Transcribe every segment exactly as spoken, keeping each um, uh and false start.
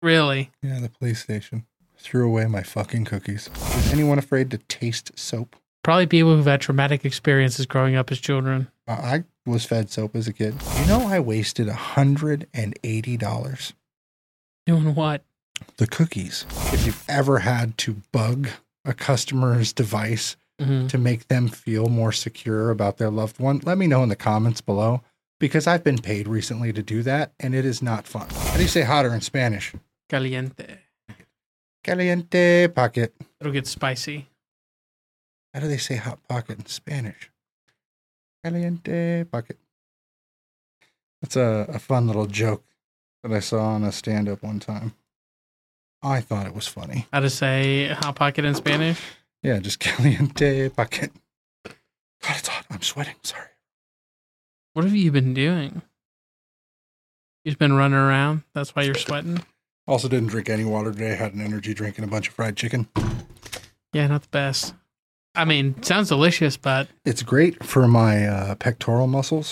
Really? Yeah, the police station. Threw away my fucking cookies. Is anyone afraid to taste soap? Probably people who've had traumatic experiences growing up as children. Uh, I was fed soap as a kid. You know, I wasted one hundred eighty dollars. Doing what? The cookies. If you've ever had to bug a customer's device mm-hmm. to make them feel more secure about their loved one, let me know in the comments below, because I've been paid recently to do that, and it is not fun. How do you say hotter in Spanish? Caliente. Caliente pocket. It'll get spicy. How do they say hot pocket in Spanish? Caliente pocket. That's a, a fun little joke that I saw on a stand-up one time. I thought it was funny. How to say hot pocket in Spanish? Yeah, just caliente pocket. God, it's hot. I'm sweating. Sorry. What have you been doing? You've been running around? That's why you're sweating? Also didn't drink any water today. Had an energy drink and a bunch of fried chicken. Yeah, not the best. I mean, sounds delicious, but... It's great for my uh, pectoral muscles.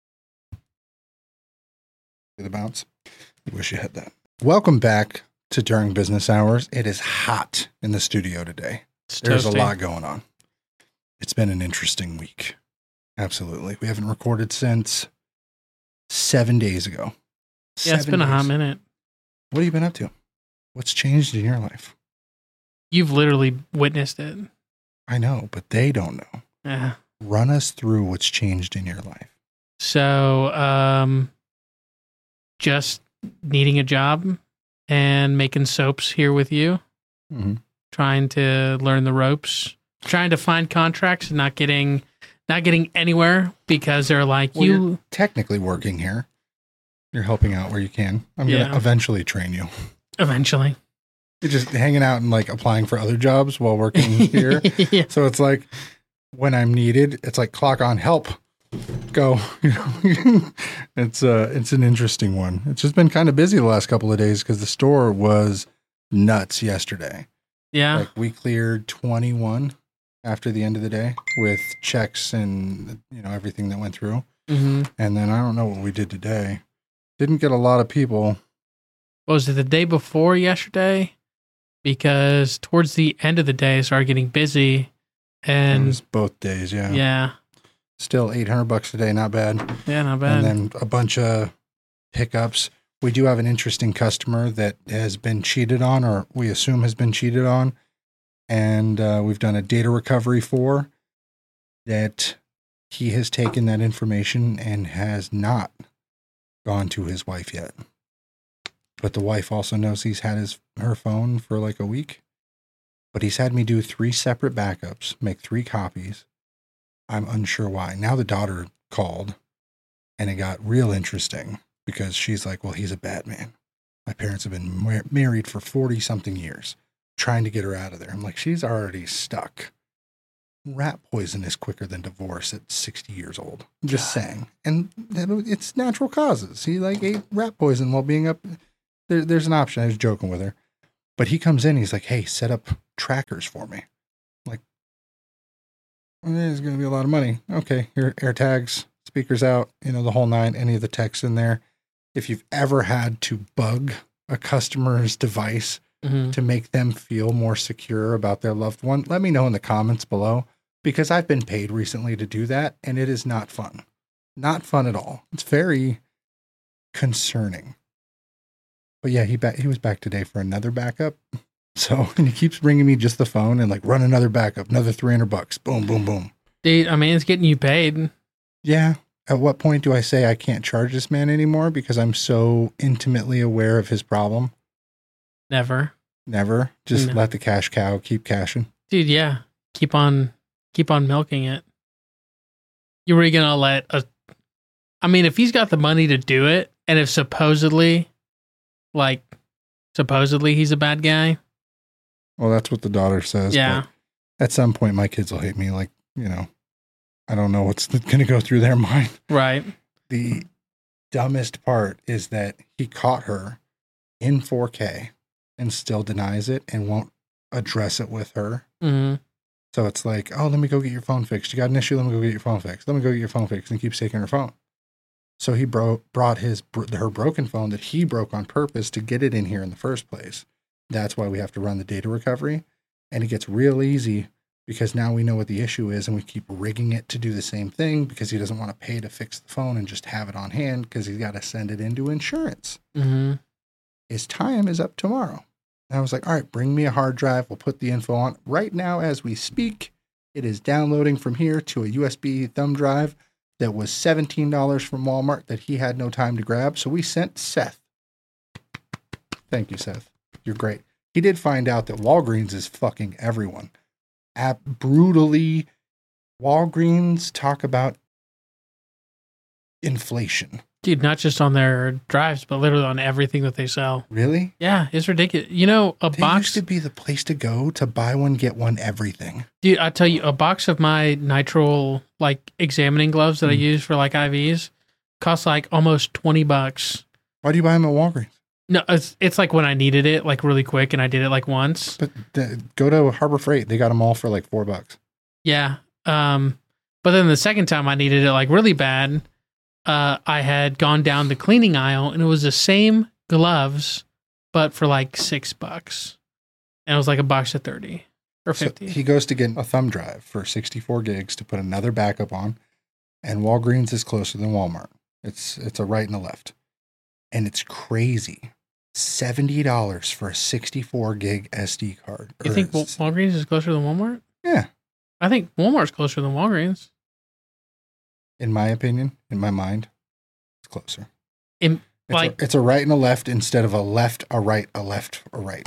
The bounce. I wish you had that. Welcome back to During Business Hours. It is hot in the studio today. It's There's toasty. a lot going on. It's been an interesting week. Absolutely. We haven't recorded since seven days ago. Yeah, it's been days. a hot minute. What have you been up to? What's changed in your life? You've literally witnessed it. I know, but they don't know. Yeah. Run us through what's changed in your life. So, um, just needing a job and making soaps here with you. Mm-hmm. Trying to learn the ropes. Trying to find contracts and not getting, not getting anywhere because they're like, well, you... You're technically working here. You're helping out where you can. I'm yeah. going to eventually train you. Eventually. You're just hanging out and like applying for other jobs while working here. Yeah. So it's like when I'm needed, it's like clock on, help, go. You know, it's uh, it's an interesting one. It's just been kind of busy the last couple of days because the store was nuts yesterday. Yeah. Like we cleared twenty-one after the end of the day with checks and, you know, everything that went through. Mm-hmm. And then I don't know what we did today. Didn't get a lot of people. What was it the day before yesterday? Because towards the end of the day, I started getting busy. And It was both days, yeah. Yeah. Still eight hundred bucks a day, not bad. Yeah, not bad. And then a bunch of pickups. We do have an interesting customer that has been cheated on, or we assume has been cheated on. And uh, we've done a data recovery for that. He has taken that information and has not gone to his wife yet. But the wife also knows he's had his her phone for like a week. But he's had me do three separate backups, make three copies. I'm unsure why. Now the daughter called, and it got real interesting because she's like, well, he's a bad man. My parents have been mar- married for forty-something years, trying to get her out of there. I'm like, she's already stuck. Rat poison is quicker than divorce at sixty years old. I'm just God. saying. And it's natural causes. He like ate rat poison while being up. There, there's an option. I was joking with her. But he comes in, he's like, hey, set up trackers for me. I'm like, well, there's going to be a lot of money. Okay, your air tags, speakers out, you know, the whole nine, any of the text in there. If you've ever had to bug a customer's device mm-hmm. to make them feel more secure about their loved one, let me know in the comments below, because I've been paid recently to do that, and it is not fun. Not fun at all. It's very concerning. But yeah, he ba- he was back today for another backup. So, and he keeps bringing me just the phone and like, run another backup, another three hundred bucks. Boom, boom, boom. Dude, I mean, it's getting you paid. Yeah. At what point do I say I can't charge this man anymore because I'm so intimately aware of his problem? Never. Never. Just No. let the cash cow keep cashing. Dude, yeah. Keep on, keep on milking it. You were going to let a, I mean, if he's got the money to do it, and if supposedly, like, supposedly he's a bad guy. Well, that's what the daughter says. Yeah. But at some point, my kids will hate me. Like, you know, I don't know what's going to go through their mind. Right. The dumbest part is that he caught her in four K and still denies it and won't address it with her. Mm-hmm. So it's like, oh, let me go get your phone fixed. You got an issue? Let me go get your phone fixed. Let me go get your phone fixed, and keeps taking her phone. So he bro- brought his her broken phone that he broke on purpose to get it in here in the first place. That's why we have to run the data recovery. And it gets real easy because now we know what the issue is and we keep rigging it to do the same thing because he doesn't want to pay to fix the phone and just have it on hand because he's got to send it into insurance. Mm-hmm. His time is up tomorrow. And I was like, all right, bring me a hard drive. We'll put the info on. Right now, as we speak, it is downloading from here to a U S B thumb drive that was seventeen dollars from Walmart that he had no time to grab. So we sent Seth. Thank you, Seth. You're great. He did find out that Walgreens is fucking everyone. At brutally, Walgreens talk about inflation. Dude, not just on their drives, but literally on everything that they sell. Really? Yeah, it's ridiculous. You know, a They box used to be the place to go to buy one, get one, everything. Dude, I tell you, a box of my nitrile like examining gloves that Mm. I use for like I Vs costs like almost twenty bucks. Why do you buy them at Walgreens? No, it's it's like when I needed it like really quick and I did it like once. But the, go to Harbor Freight. They got them all for like four bucks. Yeah. Um but then the second time I needed it like really bad, uh I had gone down the cleaning aisle and it was the same gloves but for like six bucks. And it was like a box of thirty or fifty. So he goes to get a thumb drive for sixty-four gigs to put another backup on, and Walgreens is closer than Walmart. It's it's a right and a left. And it's crazy. seventy dollars for a sixty-four gig S D card. You Or think Wal- it's- Walgreens is closer than Walmart? Yeah. I think Walmart's closer than Walgreens. In my opinion, in my mind, it's closer. In, It's, like a, it's a right and a left instead of a left, a right, a left, a right.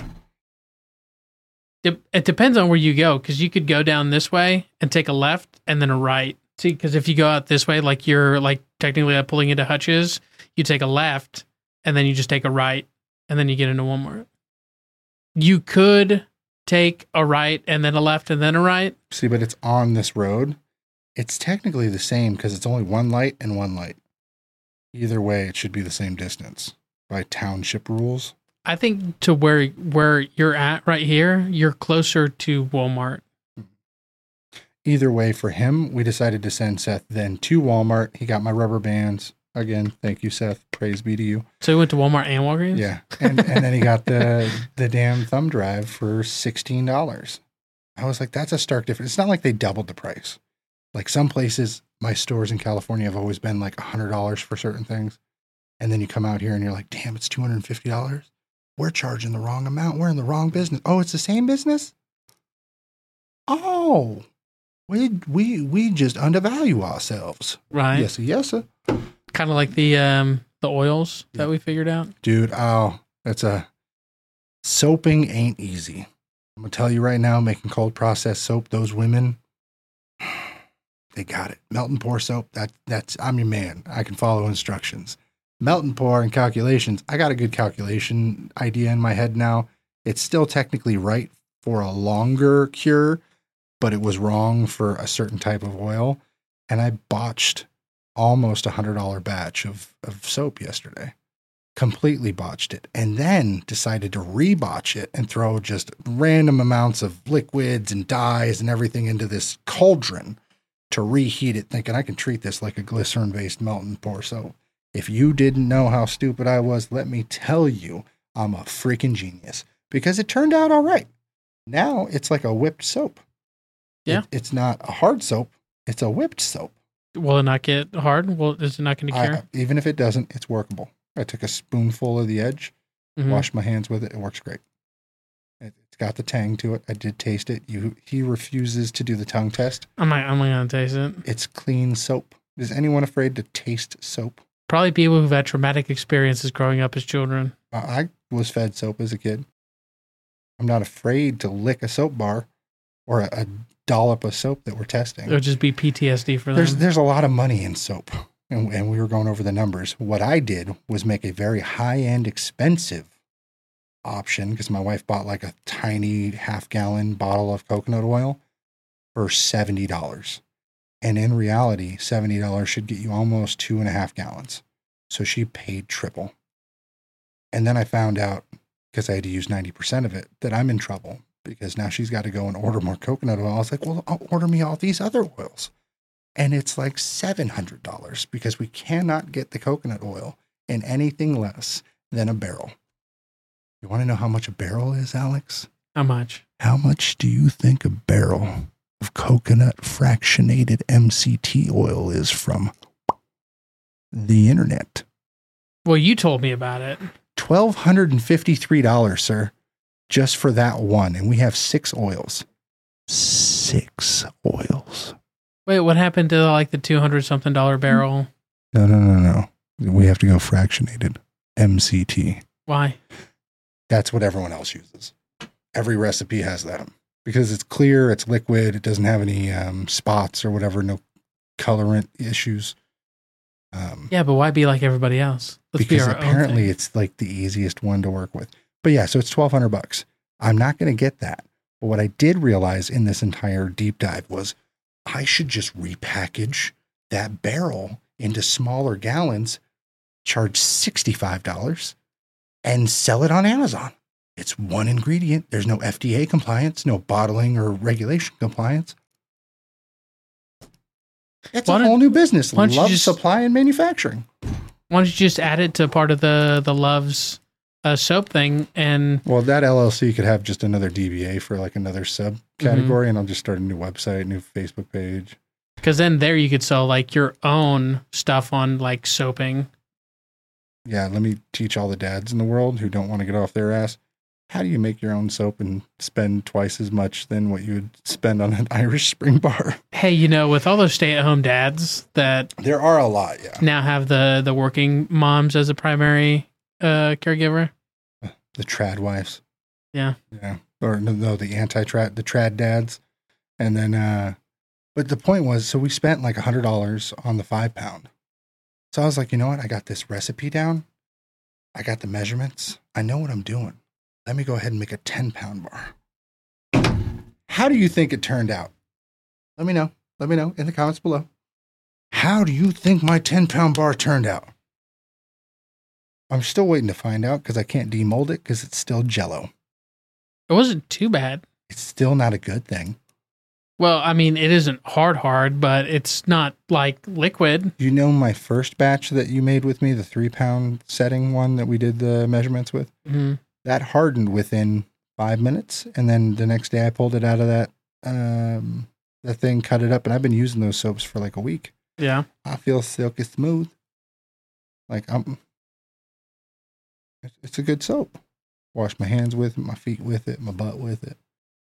de- it depends on where you go because you could go down this way and take a left and then a right. See, because if you go out this way, like you're like technically like pulling into Hutch's, you take a left and then you just take a right and then you get into Walmart. You could take a right and then a left and then a right. See, but it's on this road. It's technically the same because it's only one light and one light. Either way, it should be the same distance by township rules. I think to where where you're at right here, you're closer to Walmart. Either way, for him, we decided to send Seth then to Walmart. He got my rubber bands. Again, thank you, Seth. Praise be to you. So he went to Walmart and Walgreens? Yeah. And and then he got the the damn thumb drive for sixteen dollars. I was like, that's a stark difference. It's not like they doubled the price. Like some places, my stores in California have always been like one hundred dollars for certain things. And then you come out here and you're like, damn, it's two hundred fifty dollars. We're charging the wrong amount. We're in the wrong business. Oh, it's the same business? Oh, we we we just undervalue ourselves. Right. Yes, sir, yes, sir. Kind of like the um the oils Yeah. that we figured out. Dude, oh, that's a soaping ain't easy. I'm gonna tell you right now, making cold process soap, those women, they got it. Melt and pour soap, that that's I'm your man. I can follow instructions. Melt and pour and calculations. I got a good calculation idea in my head now. It's still technically right for a longer cure, but it was wrong for a certain type of oil. And I botched almost a hundred dollar batch of, of soap yesterday. Completely botched it. And then decided to rebotch it and throw just random amounts of liquids and dyes and everything into this cauldron to reheat it, thinking I can treat this like a glycerin based melt and pour soap. If you didn't know how stupid I was, let me tell you, I'm a freaking genius because it turned out all right. Now it's like a whipped soap. Yeah. It, it's not a hard soap. It's a whipped soap. Will it not get hard? Well, is it not going to cure? I, even if it doesn't, it's workable. I took a spoonful of the edge, Mhm. washed my hands with it. It works great. It, it's got the tang to it. I did taste it. You, he refuses to do the tongue test. I'm not, I'm not going to taste it. It's clean soap. Is anyone afraid to taste soap? Probably people who've had traumatic experiences growing up as children. Uh, I was fed soap as a kid. I'm not afraid to lick a soap bar or a, a dollop of soap that we're testing. It would just be P T S D for them. There's there's a lot of money in soap, and, and we were going over the numbers. What I did was make a very high end, expensive option because my wife bought like a tiny half gallon bottle of coconut oil for seventy dollars, and in reality, seventy dollars should get you almost two and a half gallons. So she paid triple, and then I found out because I had to use ninety percent of it that I'm in trouble. Because now she's got to go and order more coconut oil. I was like, well, I'll order me all these other oils. And it's like seven hundred dollars because we cannot get the coconut oil in anything less than a barrel. You want to know how much a barrel is, Alex? How much? How much do you think a barrel of coconut fractionated M C T oil is from the internet? Well, you told me about it. one thousand two hundred fifty-three dollars, sir, just for that one. And we have six oils. Six oils. Wait, what happened to like the two hundred something dollar barrel? No, no, no, no. We have to go fractionated. M C T. Why? That's what everyone else uses. Every recipe has that because it's clear, it's liquid, it doesn't have any um, spots or whatever, no colorant issues. Um, yeah, but why be like everybody else? Let's because be our apparently own thing. It's like the easiest one to work with. But yeah, so it's twelve hundred bucks. I'm not going to get that. But what I did realize in this entire deep dive was I should just repackage that barrel into smaller gallons, charge sixty-five dollars, and sell it on Amazon. It's one ingredient. There's no F D A compliance, no bottling or regulation compliance. It's Why a don't- whole new business. why don't you Love just- supply and manufacturing. Why don't you just add it to part of the the Love's uh, soap thing? And Well, that L L C could have just another D B A for like another subcategory, Mm-hmm. and I'll just start a new website, new Facebook page. because then there you could sell like your own stuff on like soaping. Yeah, let me teach all the dads in the world who don't want to get off their ass. How do you make your own soap and spend twice as much than what you would spend on an Irish Spring bar? Hey, you know, with all those stay at home dads that There are a lot, yeah. now have the the working moms as a primary uh, caregiver. The trad wives. Yeah. Yeah. Or no, no the anti-trad, the trad dads. And then, uh, but the point was, so we spent like a hundred dollars on the five pound. So I was like, you know what? I got this recipe down. I got the measurements. I know what I'm doing. Let me go ahead and make a ten pound bar. How do you think it turned out? Let me know. Let me know in the comments below. How do you think my ten pound bar turned out? I'm still waiting to find out because I can't demold it because it's still Jell-O. It wasn't too bad. It's still not a good thing. Well, I mean, it isn't hard, hard, but it's not like liquid. You know my first batch that you made with me, the three pound setting one that we did the measurements with? Mm-hmm. That hardened within five minutes. And then the next day I pulled it out of that, um, the thing, cut it up. And I've been using those soaps for like a week. Yeah. I feel silky smooth. Like I'm, it's a good soap. Wash my hands with it, my feet with it, my butt with it.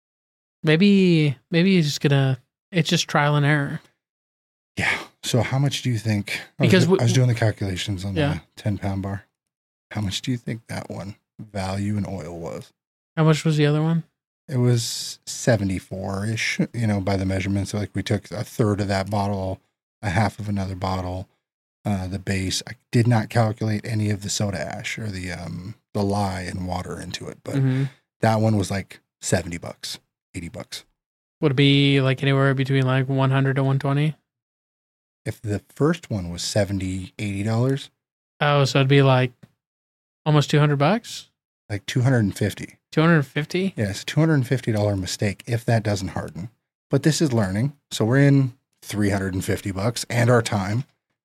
Maybe, maybe he's just gonna. It's just trial and error. Yeah. So how much do you think? I Because was, we- I was doing the calculations on Yeah. the ten pound bar. How much do you think that one value in oil was? How much was the other one? It was seventy-four ish, you know, by the measurements. So like we took a third of that bottle, a half of another bottle, uh, the base. I did not calculate any of the soda ash or the, um, the lye and water into it, but Mm-hmm. that one was like seventy bucks, eighty bucks. Would it be like anywhere between like one hundred to one twenty? If the first one was seventy, eighty dollars, Oh, so it'd be like almost two hundred bucks? like two hundred fifty. two hundred fifty? Yes, two hundred fifty dollars mistake if that doesn't harden. But this is learning. So we're in three hundred fifty bucks and our time.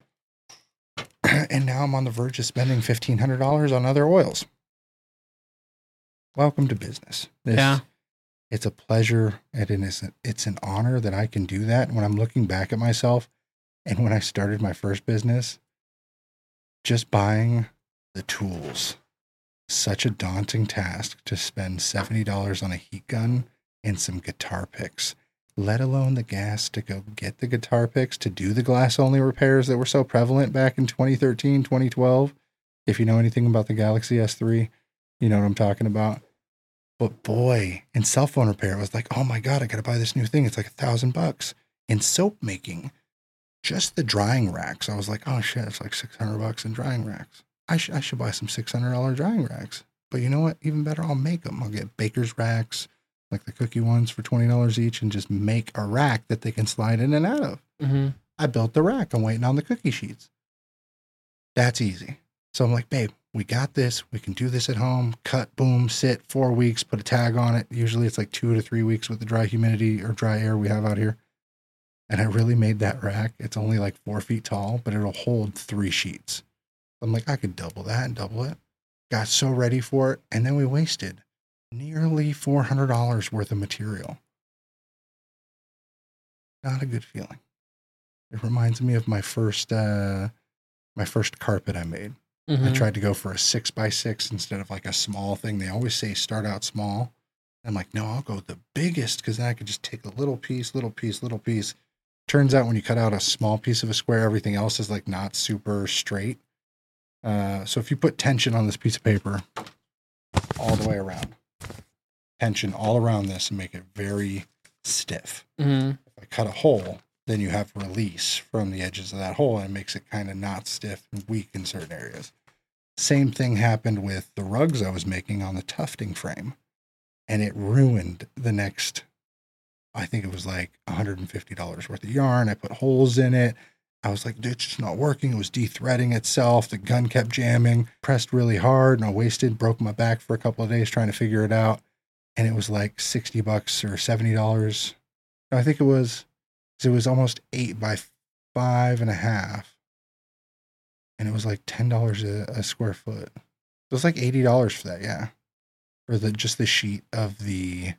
And now I'm on the verge of spending fifteen hundred dollars on other oils. Welcome to business. This, Yeah. It's a pleasure and it is, it's an honor that I can do that. When I'm looking back at myself and when I started my first business, just buying the tools, such a daunting task to spend seventy dollars on a heat gun and some guitar picks, let alone the gas to go get the guitar picks to do the glass only repairs that were so prevalent back in twenty thirteen, twenty twelve. If you know anything about the Galaxy S three, you know what I'm talking about. But boy, in cell phone repair, it was like, oh my God, I got to buy this new thing. It's like a thousand bucks. In soap making, just the drying racks, I was like, oh shit, it's like six hundred bucks in drying racks. I, sh- I should buy some six hundred dollars drying racks. But you know what? Even better, I'll make them. I'll get baker's racks, like the cookie ones for twenty dollars each, and just make a rack that they can slide in and out of. Mm-hmm. I built the rack. I'm waiting on the cookie sheets. That's easy. So I'm like, babe, we got this. We can do this at home. Cut, boom, sit, four weeks, put a tag on it. Usually it's like two to three weeks with the dry humidity or dry air we have out here. And I really made that rack. It's only like four feet tall, but it'll hold three sheets. I'm like, I could double that and double it. Got so ready for it. And then we wasted nearly four hundred dollars worth of material. Not a good feeling. It reminds me of my first, uh, my first carpet I made. Mm-hmm. I tried to go for a six by six instead of like a small thing. They always say start out small. I'm like, no, I'll go with the biggest because then I could just take a little piece, little piece, little piece. Turns out when you cut out a small piece of a square, everything else is like not super straight. Uh, so if you put tension on this piece of paper all the way around, tension all around this and make it very stiff. Mm-hmm. If I cut a hole, then you have release from the edges of that hole and it makes it kind of not stiff and weak in certain areas. Same thing happened with the rugs I was making on the tufting frame. And it ruined the next, I think it was like one hundred fifty dollars worth of yarn. I put holes in it. I was like, it's just not working. It was de-threading itself. The gun kept jamming, pressed really hard, and I wasted, broke my back for a couple of days trying to figure it out. And it was like sixty bucks or seventy dollars. I think it was, it was almost eight by five and a half. And it was like ten dollars a, a square foot. It was like eighty dollars for that, yeah. For the just the sheet of the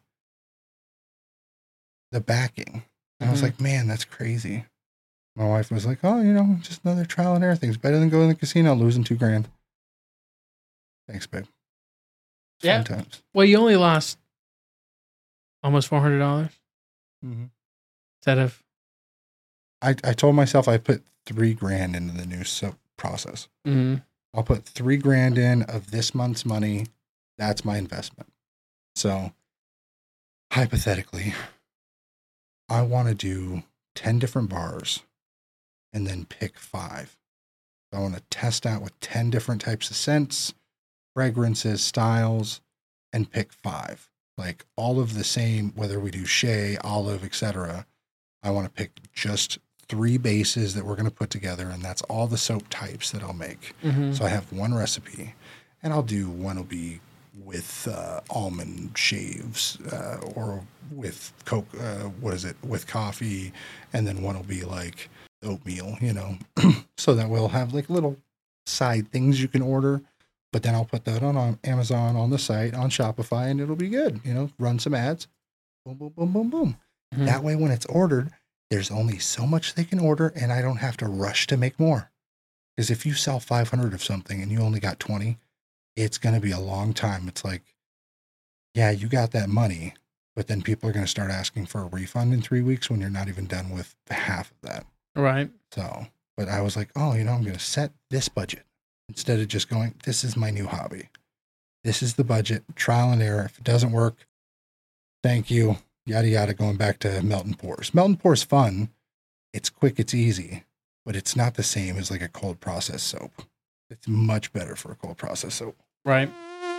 the backing. And mm-hmm. I was like, man, that's crazy. My wife was like, oh, you know, just another trial and error thing. It's better than going to the casino losing two grand. Thanks, babe. Yeah. Fun times. Well, you only lost almost four hundred dollars. Mm-hmm. Instead of I, I told myself I put three grand into the new soap process. Mm-hmm. I'll put three grand in of this month's money. That's my investment. So, hypothetically, I want to do ten different bars and then pick five. I want to test out with ten different types of scents, fragrances, styles, and pick five. Like all of the same, whether we do shea, olive, et cetera. I want to pick just three bases that we're going to put together, and that's all the soap types that I'll make. Mm-hmm. So I have one recipe, and I'll do one will be with uh, almond shaves uh, or with coke, uh, what is it, with coffee, and then one will be like oatmeal, you know, so that we'll have like little side things you can order, but then I'll put that on, on Amazon, on the site, on Shopify, and it'll be good, you know, run some ads, boom, boom, boom, boom, boom. Mm-hmm. That way when it's ordered, there's only so much they can order, and I don't have to rush to make more. Because if you sell five hundred of something and you only got twenty, it's going to be a long time. It's like, yeah, you got that money, but then people are going to start asking for a refund in three weeks when you're not even done with half of that. Right. So, but I was like, oh, you know, I'm going to set this budget instead of just going, this is my new hobby. This is the budget, trial and error. If it doesn't work, thank you, yada, yada, going back to melt and pours. Melt and pour is fun. It's quick, it's easy, but it's not the same as like a cold process soap. It's much better for a cold process soap. Right.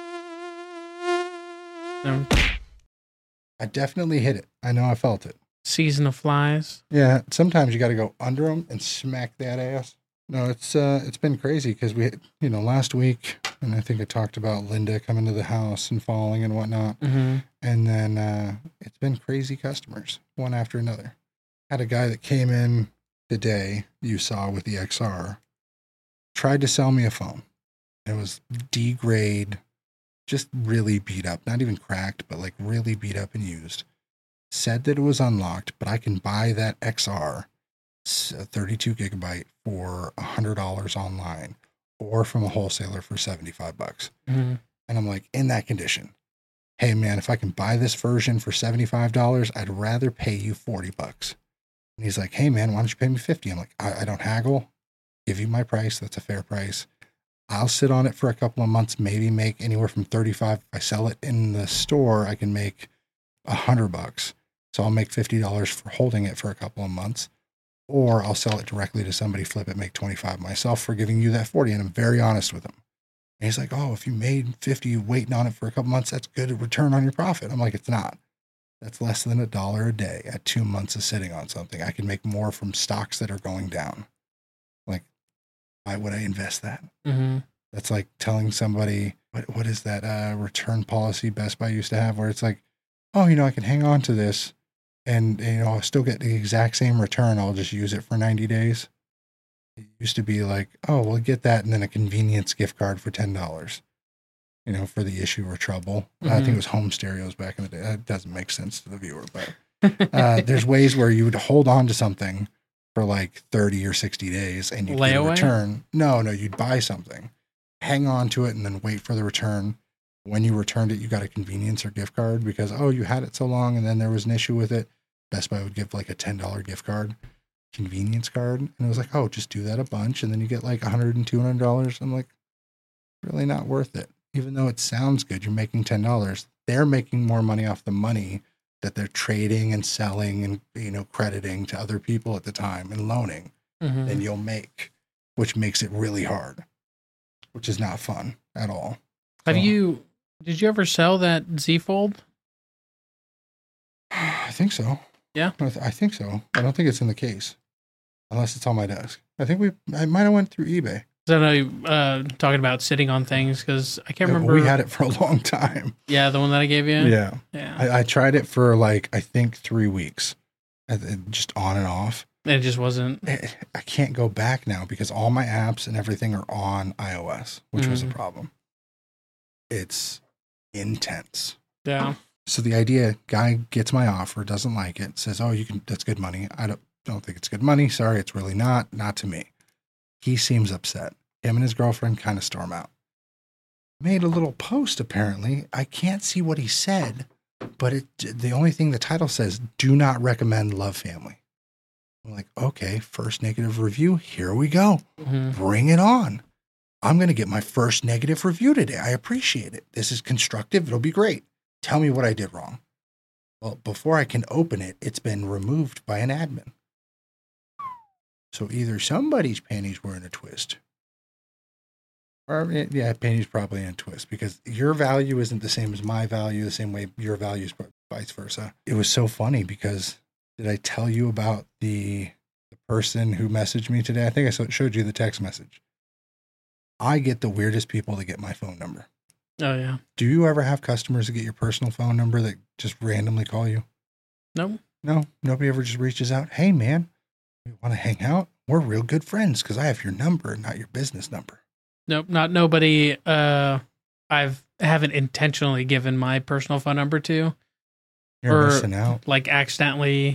Um, I definitely hit it. I know I felt it. Season of flies. Yeah, sometimes you got to go under them and smack that ass. No, it's uh, it's been crazy because we, you know, last week, and I think I talked about Linda coming to the house and falling and whatnot. Mm-hmm. And then uh, it's been crazy customers, one after another. Had a guy that came in today, you saw with the X R, tried to sell me a phone. It was D-grade, just really beat up, not even cracked, but like really beat up and used. Said that it was unlocked, but I can buy that X R, thirty-two gigabyte, for one hundred dollars online or from a wholesaler for seventy-five bucks. Mm-hmm. And I'm like, in that condition, hey man, if I can buy this version for seventy-five dollars, I'd rather pay you forty bucks. And he's like, hey man, why don't you pay me fifty? I'm like, I, I don't haggle. Give you my price. That's a fair price. I'll sit on it for a couple of months, maybe make anywhere from thirty-five. If I sell it in the store, I can make a hundred bucks. So I'll make fifty dollars for holding it for a couple of months, or I'll sell it directly to somebody, flip it, make twenty-five myself for giving you that forty. And I'm very honest with him. And he's like, oh, if you made fifty waiting on it for a couple months, that's good return on your profit. I'm like, it's not. That's less than a dollar a day at two months of sitting on something. I can make more from stocks that are going down. Like, why would I invest that? Mm-hmm. That's like telling somebody, what what is that uh, return policy Best Buy used to have, where it's like, oh, you know, I can hang on to this and you know, I'll still get the exact same return. I'll just use it for ninety days. It used to be like, oh, we'll get that and then a convenience gift card for ten dollars, you know, for the issue or trouble. Mm-hmm. I think it was home stereos back in the day. That doesn't make sense to the viewer, but uh, there's ways where you would hold on to something for like thirty or sixty days and you'd get a return. No, no, you'd buy something, hang on to it and then wait for the return. When you returned it, you got a convenience or gift card because, oh, you had it so long and then there was an issue with it. Best Buy would give like a ten dollars gift card. Convenience card, and it was like, oh, just do that a bunch and then you get like one hundred and two hundred dollars. I'm like, really not worth it. Even though it sounds good, you're making ten dollars. They're making more money off the money that they're trading and selling and, you know, crediting to other people at the time and loaning mm-hmm. than you'll make, which makes it really hard, which is not fun at all. Have so, you did you ever sell that Z Fold? I think so. Yeah, I, th- I think so. I don't think it's in the case. Unless it's on my desk. I think we, I might have went through eBay. So I know uh, talking about sitting on things because I can't yeah, remember. We had it for a long time. Yeah, the one that I gave you? Yeah. Yeah. I, I tried it for like, I think three weeks. Just on and off. It just wasn't. It, I can't go back now because all my apps and everything are on iOS, which mm-hmm. was a problem. It's intense. Yeah. So the idea, guy gets my offer, doesn't like it, says, oh, you can, that's good money. I don't. Don't think it's good money. Sorry, it's really not. Not to me. He seems upset. Him and his girlfriend kind of storm out. Made a little post, apparently. I can't see what he said, but it the only thing the title says, do not recommend Love Family. I'm like, okay, first negative review. Here we go. Mm-hmm. Bring it on. I'm going to get my first negative review today. I appreciate it. This is constructive. It'll be great. Tell me what I did wrong. Well, before I can open it, it's been removed by an admin. So either somebody's panties were in a twist, or yeah, panties probably in a twist because your value isn't the same as my value, the same way your value is vice versa. It was so funny because did I tell you about the, the person who messaged me today? I think I showed you the text message. I get the weirdest people to get my phone number. Oh, yeah. Do you ever have customers that get your personal phone number that just randomly call you? No. No? Nobody ever just reaches out, hey, man. You want to hang out? We're real good friends because I have your number, not your business number. Nope, not nobody. Uh, I've haven't intentionally given my personal phone number to. You're or, missing out. Like accidentally,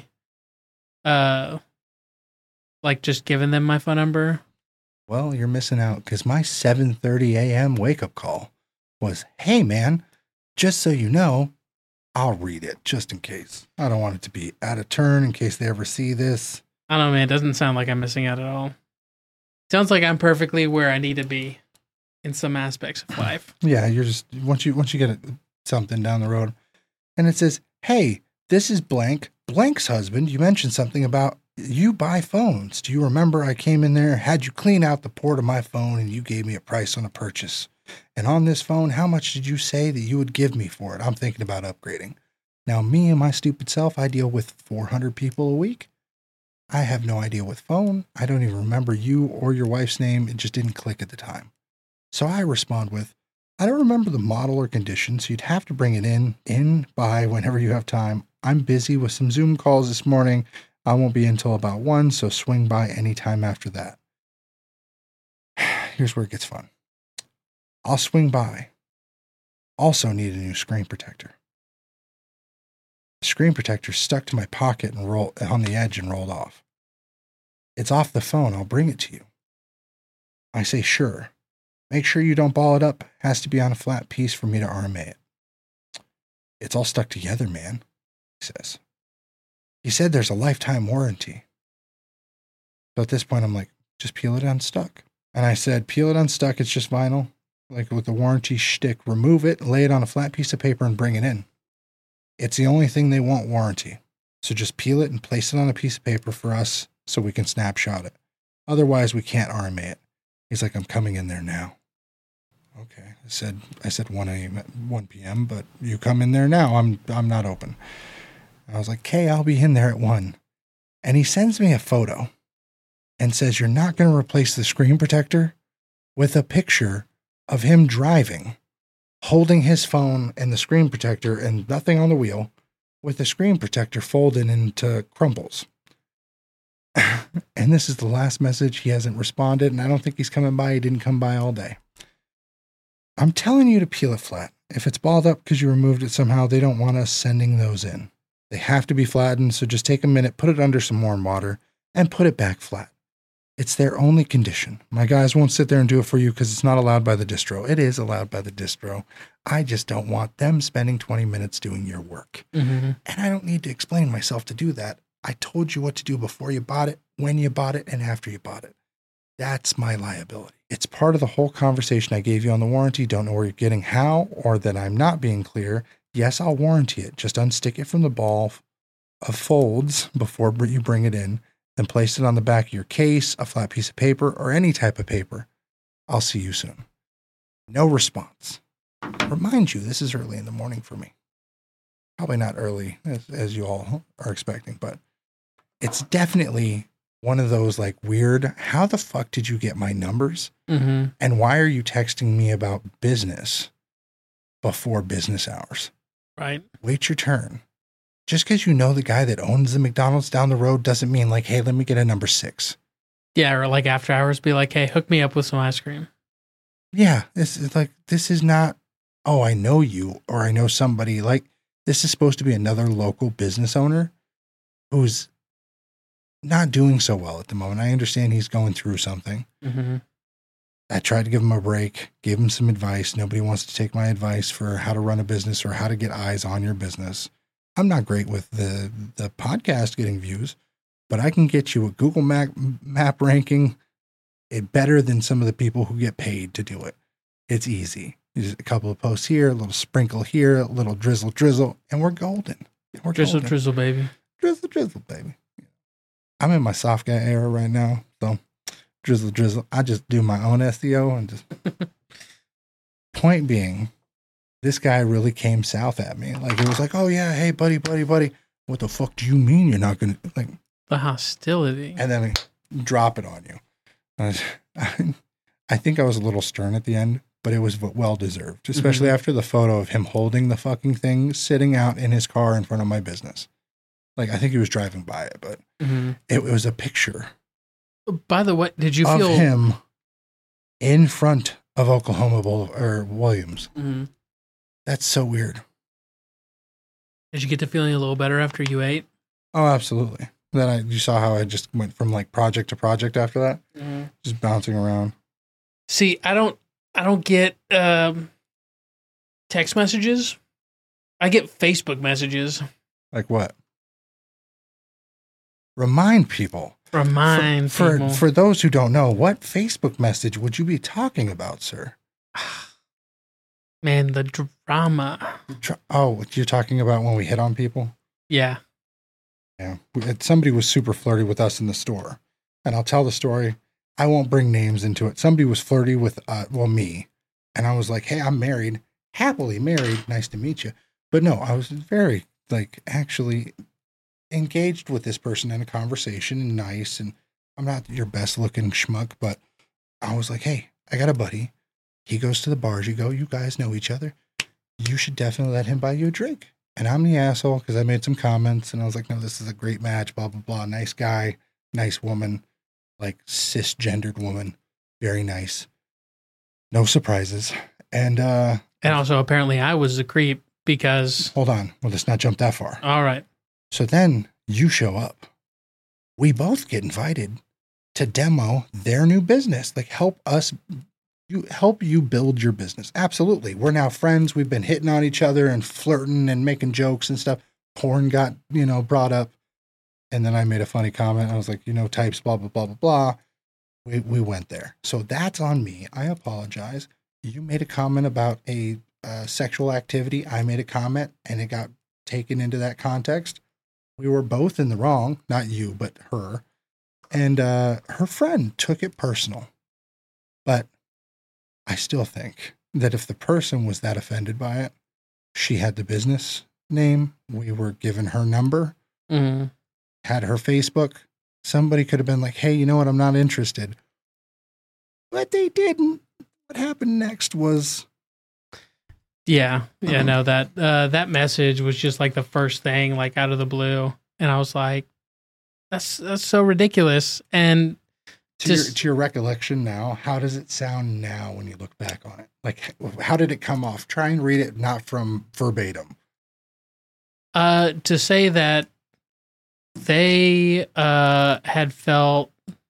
uh, like just giving them my phone number. Well, you're missing out because my seven thirty a.m. wake up call was, "Hey, man, just so you know, I'll read it just in case. I don't want it to be out of turn in case they ever see this." I don't know, man. It doesn't sound like I'm missing out at all. Sounds like I'm perfectly where I need to be in some aspects of life. Yeah, you're just once you once you get something down the road, and it says, "Hey, this is blank blank's husband. You mentioned something about you buy phones. Do you remember I came in there, had you clean out the port of my phone, and you gave me a price on a purchase? And on this phone, how much did you say that you would give me for it? I'm thinking about upgrading. Now, me and my stupid self, I deal with four hundred people a week. I have no idea what phone. I don't even remember you or your wife's name. It just didn't click at the time. So I respond with, I don't remember the model or condition, so you'd have to bring it in, in by whenever you have time. I'm busy with some Zoom calls this morning. I won't be until about one, so swing by anytime after that. Here's where it gets fun. I'll swing by. Also need a new screen protector. The screen protector stuck to my pocket and rolled on the edge and rolled off. It's off the phone. I'll bring it to you. I say, sure. Make sure you don't ball it up. Has to be on a flat piece for me to R M A it. It's all stuck together, man, he says. He said there's a lifetime warranty. So at this point, I'm like, just peel it unstuck. And I said, peel it unstuck. It's just vinyl. Like with the warranty shtick, remove it, lay it on a flat piece of paper and bring it in. It's the only thing they want warranty. So just peel it and place it on a piece of paper for us so we can snapshot it. Otherwise, we can't R M A it. He's like, I'm coming in there now. Okay. I said, I said one a.m. one p.m., but you come in there now. I'm, I'm not open. I was like, okay, I'll be in there at one. And he sends me a photo and says, you're not going to replace the screen protector with a picture of him driving, holding his phone and the screen protector and nothing on the wheel with a screen protector folded into crumbles. And this is the last message. He hasn't responded, and I don't think he's coming by. He didn't come by all day. I'm telling you to peel it flat. If it's balled up because you removed it somehow, they don't want us sending those in. They have to be flattened, so just take a minute, put it under some warm water, and put it back flat. It's their only condition. My guys won't sit there and do it for you because it's not allowed by the distro. It is allowed by the distro. I just don't want them spending twenty minutes doing your work. Mm-hmm. And I don't need to explain myself to do that. I told you what to do before you bought it, when you bought it, and after you bought it. That's my liability. It's part of the whole conversation I gave you on the warranty. Don't know where you're getting how, or that I'm not being clear. Yes, I'll warranty it. Just unstick it from the ball of folds before you bring it in, then place it on the back of your case, a flat piece of paper, or any type of paper. I'll see you soon. No response. Remind you, this is early in the morning for me. Probably not early as, as you all are expecting, but it's definitely one of those like weird, how the fuck did you get my numbers? Mm-hmm. And why are you texting me about business before business hours? Right. Wait your turn. Just because you know the guy that owns the McDonald's down the road doesn't mean like, hey, let me get a number six. Yeah, or like after hours, be like, hey, hook me up with some ice cream. Yeah, this is like, this is not, oh, I know you, or I know somebody. Like, this is supposed to be another local business owner who's not doing so well at the moment. I understand he's going through something. Mm-hmm. I tried to give him a break, gave him some advice. Nobody wants to take my advice for how to run a business or how to get eyes on your business. I'm not great with the, the podcast getting views, but I can get you a Google map, map ranking it better than some of the people who get paid to do it. It's easy. Just a couple of posts here, a little sprinkle here, a little drizzle, drizzle, and we're golden. We're Drizzle, golden. drizzle, baby. Drizzle, drizzle, baby. I'm in my soft guy era right now, so drizzle, drizzle. I just do my own S E O and just. Point being, this guy really came south at me. Like, it was like, oh yeah, hey buddy, buddy, buddy. What the fuck do you mean you're not gonna like? The hostility. And then drop it on you. I, I think I was a little stern at the end, but it was well deserved, especially Mm-hmm. after the photo of him holding the fucking thing, sitting out in his car in front of my business. Like, I think he was driving by it, but Mm-hmm. it, it was a picture By the way, did you of feel him in front of Oklahoma Bowl or Williams. Mm-hmm. That's so weird. Did you get to feeling a little better after you ate? Oh, absolutely. Then I, you saw how I just went from like project to project after that, Mm-hmm. just bouncing around. See, I don't, I don't get um, text messages. I get Facebook messages. Like what? Remind people. Remind for, people. For, for those who don't know, what Facebook message would you be talking about, sir? Man, the drama. Oh, you're talking about when we hit on people? Yeah. Yeah. Somebody was super flirty with us in the store. And I'll tell the story. I won't bring names into it. Somebody was flirty with, uh, well, me. And I was like, hey, I'm married. Happily married. Nice to meet you. But no, I was very, like, actually engaged with this person in a conversation and nice. And I'm not your best looking schmuck, but I was like, hey, I got a buddy. He goes to the bars. You go, you guys know each other. You should definitely let him buy you a drink. And I'm the asshole because I made some comments and I was like, no, this is a great match, blah, blah, blah. Nice guy, nice woman, like cisgendered woman. Very nice. No surprises. And, uh, And also, apparently, I was a creep because. hold on. Well, let's not jump that far. All right. So then you show up. We both get invited to demo their new business. Like, help us, you help you build your business. Absolutely. We're now friends. We've been hitting on each other and flirting and making jokes and stuff. Porn got, you know, brought up. And then I made a funny comment. I was like, you know, types, blah, blah, blah, blah, blah. We, we went there. So that's on me. I apologize. You made a comment about a uh, sexual activity. I made a comment and it got taken into that context. We were both in the wrong, not you, but her. And uh, her friend took it personal. But I still think that if the person was that offended by it, she had the business name. We were given her number, Mm-hmm. had her Facebook. Somebody could have been like, hey, you know what? I'm not interested. But they didn't. What happened next was Yeah, yeah, no, that uh, that message was just like the first thing, like out of the blue, and I was like, "That's that's so ridiculous." And to, just your, to your recollection now, how does it sound now when you look back on it? Like, how did it come off? Try and read it not from verbatim. uh, to say that they uh, had felt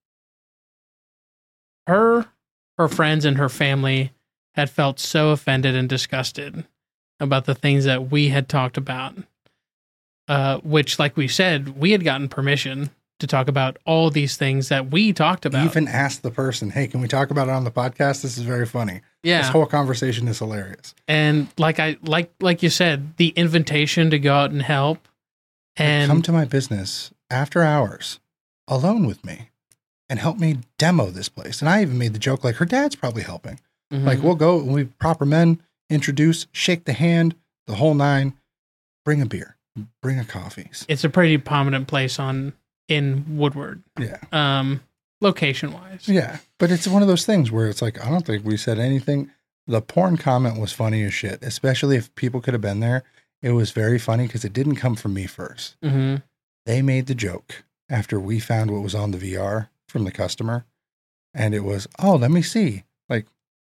her, her friends, and her family had felt so offended and disgusted about the things that we had talked about, uh, which, like we said, we had gotten permission to talk about all these things that we talked about. Even asked the person, hey, can we talk about it on the podcast? This is very funny. Yeah. This whole conversation is hilarious. And like I like like you said, the invitation to go out and help and come to my business after hours alone with me and help me demo this place. And I even made the joke like her dad's probably helping. Mhm. Like we'll go, we proper men, introduce, shake the hand, the whole nine, bring a beer, bring a coffee. It's a pretty prominent place on in Woodward. Yeah. Um, location wise. Yeah. But it's one of those things where it's like, I don't think we said anything. The porn comment was funny as shit, especially if people could have been there. It was very funny because it didn't come from me first. Mm-hmm. They made the joke after we found what was on the V R from the customer. And it was, oh, let me see. Like,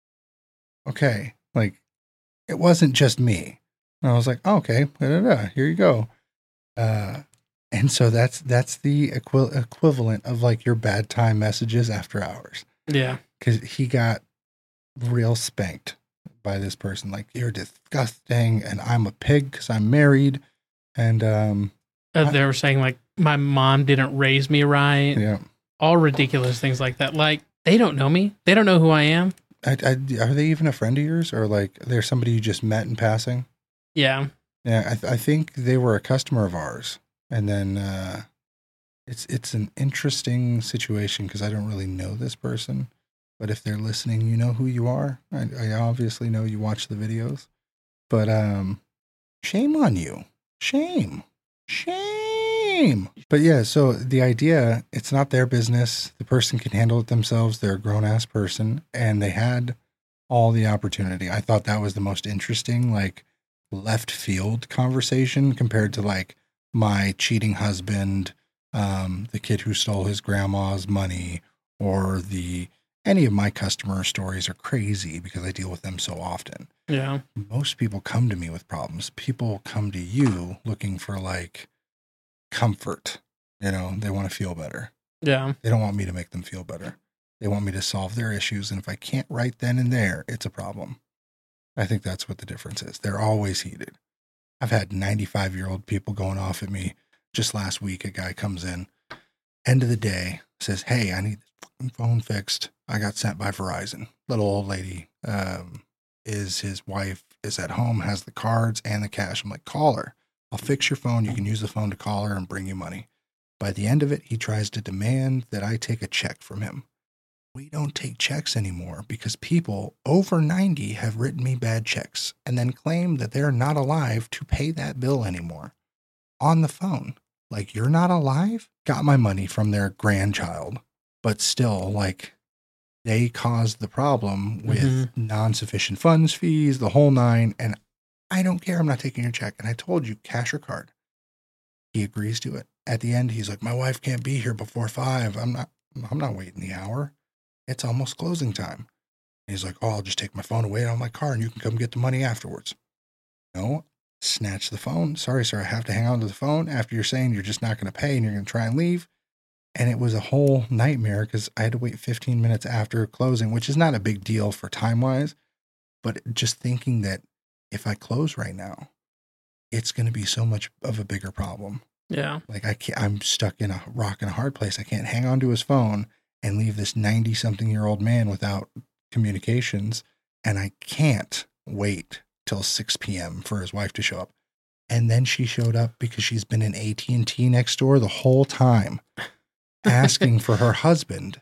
okay. Like, it wasn't just me. And I was like, oh, okay, da, da, da, here you go. Uh, and so that's that's the equi- equivalent of like your bad time messages after hours. Yeah. Because he got real spanked by this person. Like, you're disgusting, and I'm a pig because I'm married. And um, Uh, they were saying like my mom didn't raise me right. yeah, All ridiculous things like that. Like they don't know me. They don't know who I am. I, I, are they even a friend of yours, or like they're somebody you just met in passing? Yeah. Yeah, I, th- I think they were a customer of ours, and then uh, it's it's an interesting situation because I don't really know this person, but if they're listening, you know who you are. I, I obviously know you watch the videos, but um, shame on you, shame, shame. But yeah, so the idea, it's not their business. The person can handle it themselves. They're a grown ass person, and they had all the opportunity. I thought that was the most interesting, like, left field conversation compared to like my cheating husband, um, the kid who stole his grandma's money, or the any of my customer stories are crazy because I deal with them so often. Yeah. Most people come to me with problems. People come to you looking for like comfort. You know, they want to feel better. Yeah. They don't want me to make them feel better. They want me to solve their issues. And if I can't right then and there, it's a problem. I think that's what the difference is. They're always heated. I've had ninety-five-year-old people going off at me. Just last week, a guy comes in, end of the day, says, hey, I need this fucking phone fixed. I got sent by Verizon. Little old lady um, is his wife, is at home, has the cards and the cash. I'm like, call her. I'll fix your phone. You can use the phone to call her and bring you money. By the end of it, he tries to demand that I take a check from him. We don't take checks anymore because people over ninety have written me bad checks and then claim that they're not alive to pay that bill anymore on the phone. Like, you're not alive? Got my money from their grandchild, but still, like, they caused the problem with Mm-hmm. non-sufficient funds fees, the whole nine. And I don't care. I'm not taking your check. And I told you, cash or card. He agrees to it. At the end, he's like, my wife can't be here before five. I'm not, I'm not waiting the hour. It's almost closing time. And he's like, oh, I'll just take my phone away on my car and you can come get the money afterwards. No, snatch the phone. Sorry, sir, I have to hang on to the phone after you're saying you're just not going to pay and you're going to try and leave. And it was a whole nightmare because I had to wait fifteen minutes after closing, which is not a big deal for time-wise. But just thinking that if I close right now, it's going to be so much of a bigger problem. Yeah. Like I can't, I'm stuck in a rock and a hard place. I can't hang on to his phone and leave this ninety-something-year-old man without communications. And I can't wait till six p.m. for his wife to show up. And then she showed up because she's been in A T and T next door the whole time, asking for her husband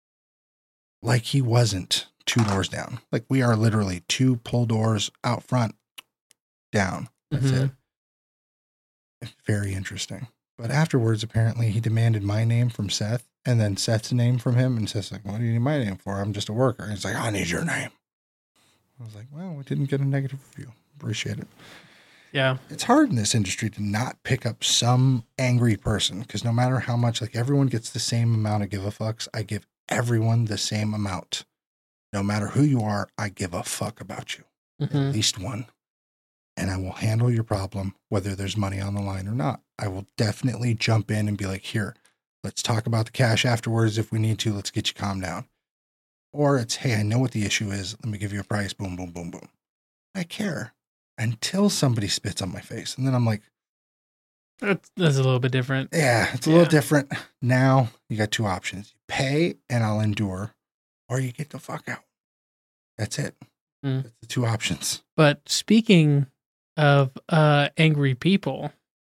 like he wasn't two doors down. Like, we are literally two pull doors out front, down. That's Mhm. it. It's very interesting. But afterwards, apparently, he demanded my name from Seth and then Seth's name from him. And Seth's like, what do you need my name for? I'm just a worker. And he's like, I need your name. I was like, well, we didn't get a negative review. Appreciate it. Yeah. It's hard in this industry to not pick up some angry person because no matter how much, like everyone gets the same amount of give a fucks. I give everyone the same amount. No matter who you are, I give a fuck about you. Mm-hmm. At least one. And I will handle your problem, whether there's money on the line or not. I will definitely jump in and be like, here, let's talk about the cash afterwards if we need to. Let's get you calmed down. Or it's, hey, I know what the issue is. Let me give you a price. Boom, boom, boom, boom. I care until somebody spits on my face. And then I'm like, That's, that's a little bit different. yeah, it's a Yeah. little different. Now you got two options. You pay and I'll endure, or you get the fuck out. That's it. Mm. That's the two options. But speaking of uh, angry people,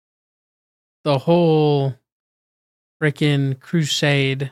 the whole freaking crusade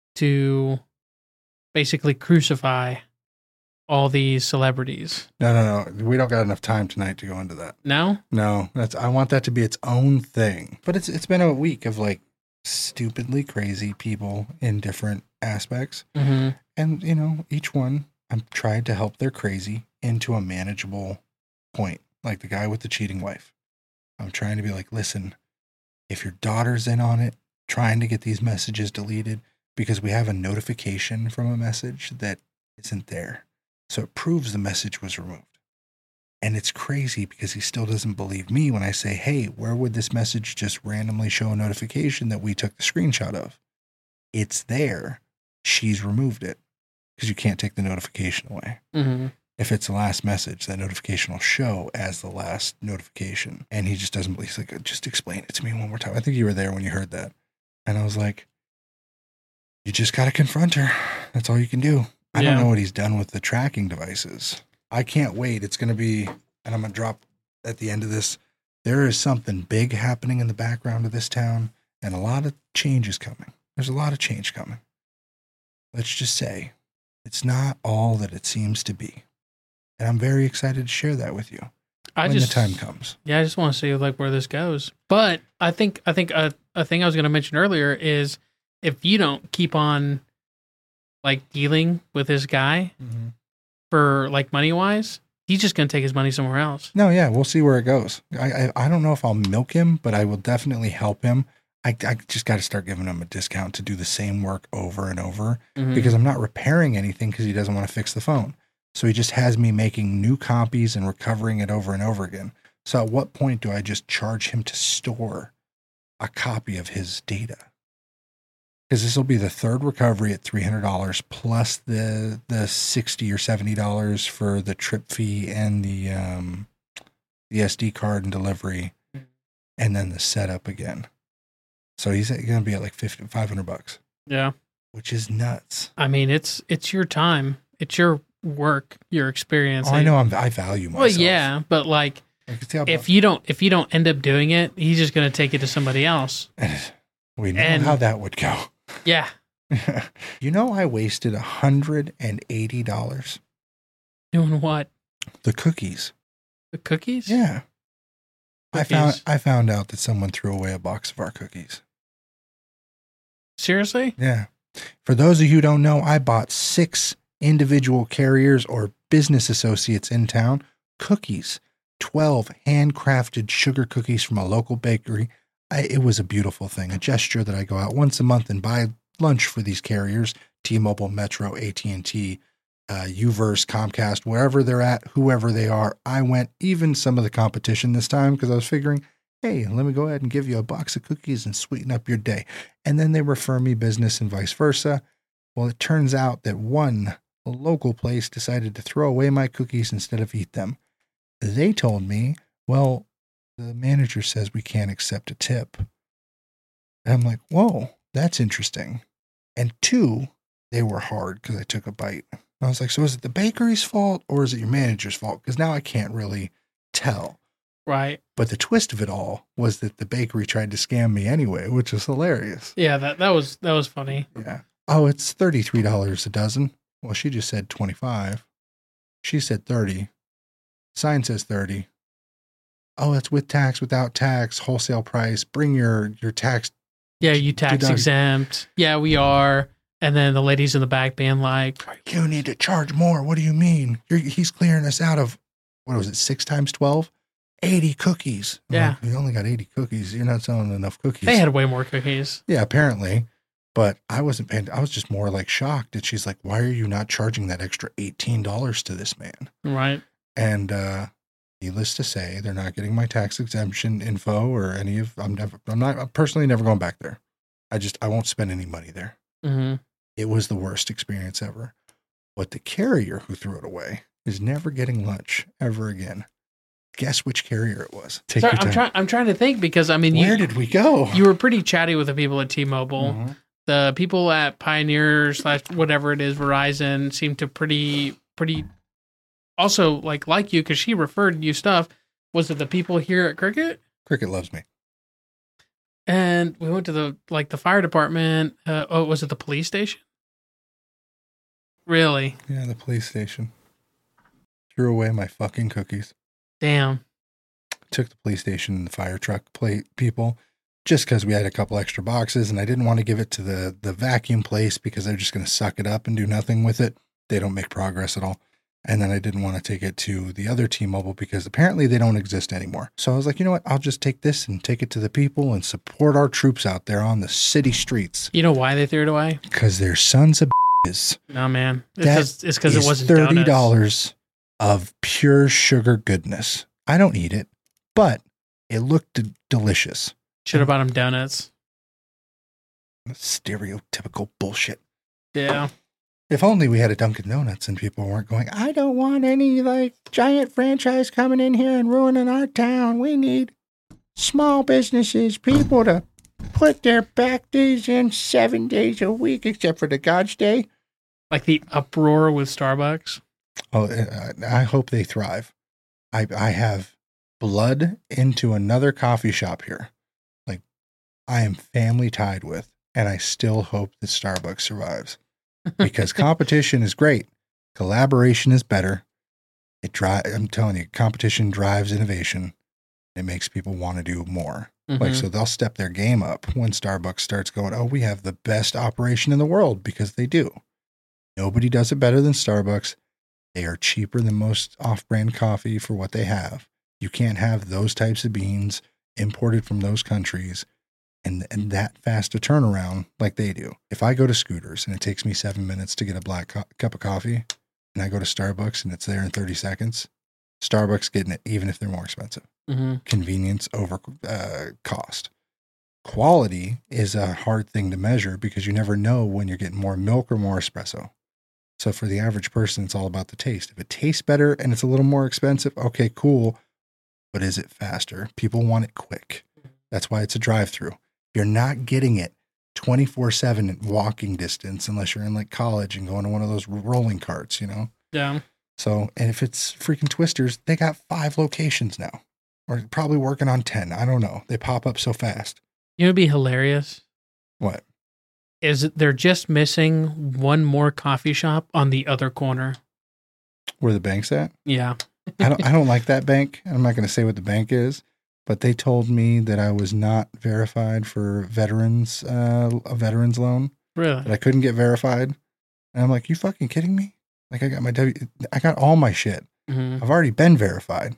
to basically crucify all these celebrities. No, no, no. We don't got enough time tonight to go into that. No? No, that's I want that to be its own thing. But it's it's been a week of like stupidly crazy people in different aspects. Mm-hmm. And, you know, each one I'm tried to help their crazy into a manageable point. Like the guy with the cheating wife. I'm trying to be like, listen, if your daughter's in on it, trying to get these messages deleted because we have a notification from a message that isn't there. So it proves the message was removed. And it's crazy because he still doesn't believe me when I say, hey, where would this message just randomly show a notification that we took the screenshot of? It's there. She's removed it because you can't take the notification away. Mm-hmm. If it's the last message, that notification will show as the last notification. And he just doesn't believe. He's like, just explain it to me one more time. I think you were there when you heard that. And I was like, you just got to confront her. That's all you can do. I Yeah. don't know what he's done with the tracking devices. I can't wait. It's going to be, and I'm going to drop at the end of this. There is something big happening in the background of this town, and a lot of change is coming. There's a lot of change coming. Let's just say it's not all that it seems to be. And I'm very excited to share that with you I when just, the time comes. Yeah, I just want to see like where this goes. But I think I think a, a thing I was going to mention earlier is if you don't keep on like dealing with this guy Mm-hmm. for like money wise, he's just going to take his money somewhere else. No, yeah, we'll see where it goes. I, I I don't know if I'll milk him, but I will definitely help him. I, I just got to start giving him a discount to do the same work over and over Mhm. because I'm not repairing anything because he doesn't want to fix the phone. So he just has me making new copies and recovering it over and over again. So at what point do I just charge him to store a copy of his data? Because this will be the third recovery at three hundred dollars plus the the sixty or seventy dollars for the trip fee and the um, the S D card and delivery, and then the setup again. So he's going to be at like fifty, five hundred bucks, Yeah. which is nuts. I mean, it's it's your time. It's your work, your experience. Oh, I know I'm, I value myself. Well, yeah, but like I can see how if you don't if you don't end up doing it, he's just going to take it to somebody else. we know and- how that would go. Yeah. You know, I wasted one hundred eighty dollars. Doing what? The cookies. The cookies? Yeah. I Cookies. found I found out that someone threw away a box of our cookies. Seriously? Yeah. For those of you who don't know, I bought six individual carriers or business associates in town cookies, twelve handcrafted sugar cookies from a local bakery. I, it was a beautiful thing, a gesture that I go out once a month and buy lunch for these carriers, T-Mobile, Metro, A T and T, uh, Uverse, Comcast, wherever they're at, whoever they are. I went even some of the competition this time because I was figuring, hey, let me go ahead and give you a box of cookies and sweeten up your day. And then they refer me business and vice versa. Well, it turns out that one local place decided to throw away my cookies instead of eat them. They told me, well, the manager says we can't accept a tip. And I'm like, whoa, that's interesting. And two, they were hard because I took a bite. I was like, so is it the bakery's fault or is it your manager's fault? Because now I can't really tell. Right. But the twist of it all was that the bakery tried to scam me anyway, which is hilarious. Yeah, that, that was that was funny. Yeah. Oh, it's thirty-three dollars a dozen. Well, she just said twenty-five. She said thirty. Sign says thirty. Oh, it's with tax, without tax, wholesale price. Bring your, your tax. Yeah, you tax Deduct- exempt. Yeah, we are. And then the ladies in the back being like, You need to charge more. What do you mean? You're, he's clearing us out of what was it, six times twelve? eighty cookies. I'm Yeah. like, you only got eighty cookies. You're not selling enough cookies. They had way more cookies. Yeah, apparently. But I wasn't paying. I was just more like shocked. And she's like, why are you not charging that extra eighteen dollars to this man? Right. And uh, needless to say, they're not getting my tax exemption info or any of, I'm never, I'm not, I'm personally never going back there. I just, I won't spend any money there. Mm-hmm. It was the worst experience ever. But the carrier who threw it away is never getting lunch ever again. Guess which carrier it was. Take Sorry, your time. I'm trying. I'm trying to think because I mean, Where you, did we go? you were pretty chatty with the people at T-Mobile. Mhm. The people at Pioneer slash whatever it is, Verizon, seemed to pretty pretty. Also, like like you, because she referred you stuff. Was it the people here at Cricket? Cricket loves me. And we went to the like the fire department. Uh, oh, was it the police station? Really? Yeah, the police station. Threw away my fucking cookies. Damn. Took the police station and the fire truck plate people just because we had a couple extra boxes and I didn't want to give it to the, the vacuum place because they're just going to suck it up and do nothing with it. They don't make progress at all. And then I didn't want to take it to the other T-Mobile because apparently they don't exist anymore. So I was like, you know what? I'll just take this and take it to the people and support our troops out there on the city streets. You know why they threw it away? Because they're sons of bitches. No, man. It's That 'cause- it's because it is wasn't thirty donuts. dollars of pure sugar goodness. I don't eat it, but it looked d- delicious. Should have bought them donuts. Stereotypical bullshit. Yeah. If only we had a Dunkin' Donuts and people weren't going, I don't want any like giant franchise coming in here and ruining our town. We need small businesses, people to put their back days in seven days a week, except for the God's Day. Like the uproar with Starbucks. Oh, uh, I hope they thrive. I I have blood into another coffee shop here. Like I am family tied with, and I still hope that Starbucks survives because competition is great. Collaboration is better. It dri- I'm telling you, competition drives innovation. It makes people want to do more. Like, Mhm. so they'll step their game up when Starbucks starts going, oh, we have the best operation in the world, because they do. Nobody does it better than Starbucks. They are cheaper than most off-brand coffee for what they have. You can't have those types of beans imported from those countries and, and that fast a turnaround like they do. If I go to Scooters and it takes me seven minutes to get a black co- cup of coffee, and I go to Starbucks and it's there in thirty seconds, Starbucks getting it, even if they're more expensive. Mm-hmm. Convenience over uh, cost. Quality is a hard thing to measure because you never know when you're getting more milk or more espresso. So for the average person, it's all about the taste. If it tastes better and it's a little more expensive, okay, cool. But is it faster? People want it quick. That's why it's a drive-through. You're not getting it twenty-four seven in walking distance unless you're in like college and going to one of those rolling carts, you know? Yeah. So, and if it's freaking Twisters, they got five locations now. Or probably working on ten. I don't know. They pop up so fast. You know what'd be hilarious? What? Is that they're just missing one more coffee shop on the other corner. Where the bank's at? Yeah. I don't I don't like that bank. I'm not going to say what the bank is, but they told me that I was not verified for veterans uh, a veterans loan. Really? That I couldn't get verified. And I'm like, you fucking kidding me? Like I got my W I got all my shit. Mm-hmm. I've already been verified.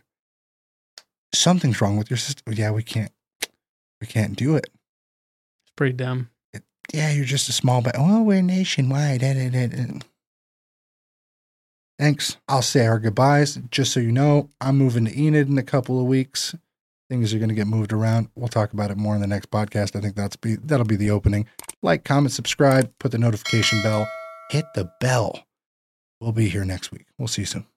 Something's wrong with your system. Yeah, we can't we can't do it. It's pretty dumb. Yeah, you're just a small bank. Oh, we're nationwide. Thanks. I'll say our goodbyes. Just so you know, I'm moving to Enid in a couple of weeks. Things are going to get moved around. We'll talk about it more in the next podcast. I think that's be that'll be the opening. Like, comment, subscribe, put the notification bell, hit the bell. We'll be here next week. We'll see you soon.